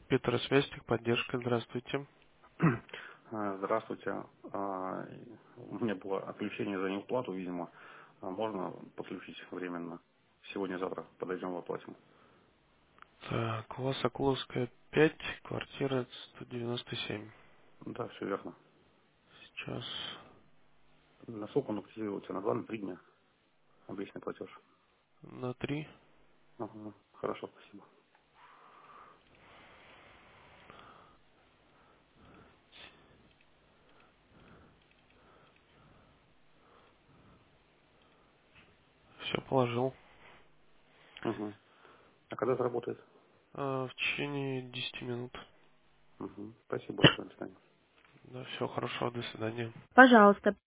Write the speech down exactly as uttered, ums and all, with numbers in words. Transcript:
Петросвязь, техподдержка, здравствуйте. А, Здравствуйте. А, У меня было отключение за неуплату, видимо. А Можно подключить временно? Сегодня-завтра подойдем в оплатим. Так, у вас Окуловская пять, квартира сто девяносто семь. Да, все верно. Сейчас На сколько он активируется? На два, на три дня? Обычный платеж. на три. Ага, хорошо, спасибо. Все положил. Угу. А когда это работает? А, в течение десяти минут. Угу. Спасибо большое, до свидания. Да, все хорошо, до свидания. Пожалуйста,